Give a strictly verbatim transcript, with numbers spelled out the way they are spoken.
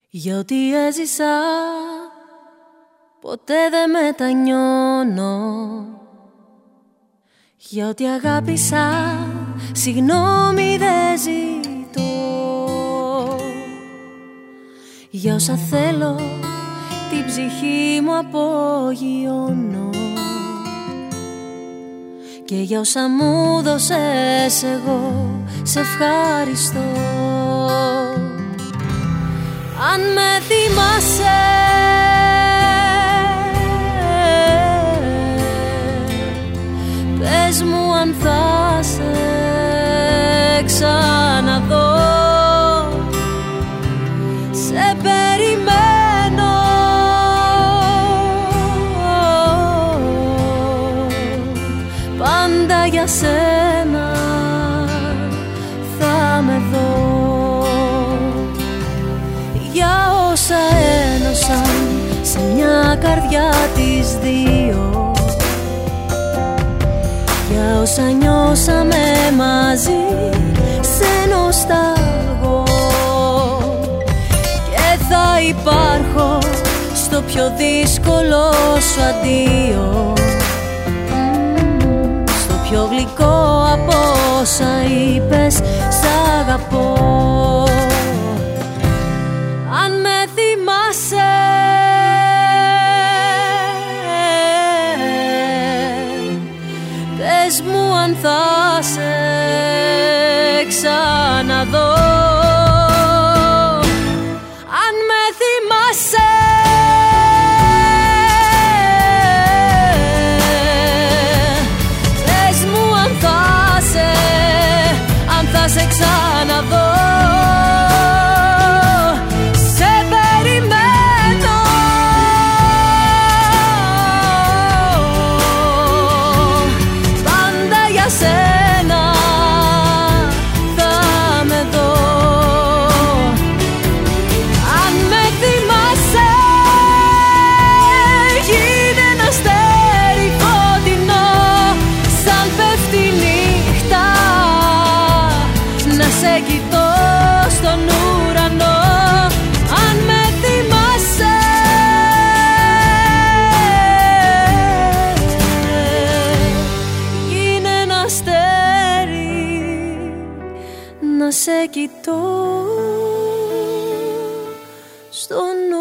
Για ό,τι έζησα ποτέ δεν μετανιώνω. Για ό,τι αγάπησα συγγνώμη δεν ζητώ. Για όσα θέλω την ψυχή μου απογειώνω. Και για όσα μου δώσες εγώ σε ευχαριστώ. Αν με θυμάσαι, πες μου αν θα σε ξαναδώ. Σε περιμένω, πάντα για σένα θα με δω. Για όσα ένωσαν σε μια καρδιά τις δύο, για όσα νιώσαμε μαζί σε νοσταλγώ. Και θα υπάρχω στο πιο δύσκολο σου αντίο, στο πιο γλυκό από όσα είπες σ' αγαπώ. Αν με θυμάσαι, πες μου αν θα σε ξαναδώ. Αν με θυμάσαι, πες μου αν θα σε, αν θα σε ξαναδώ. Σε κοιτώ στον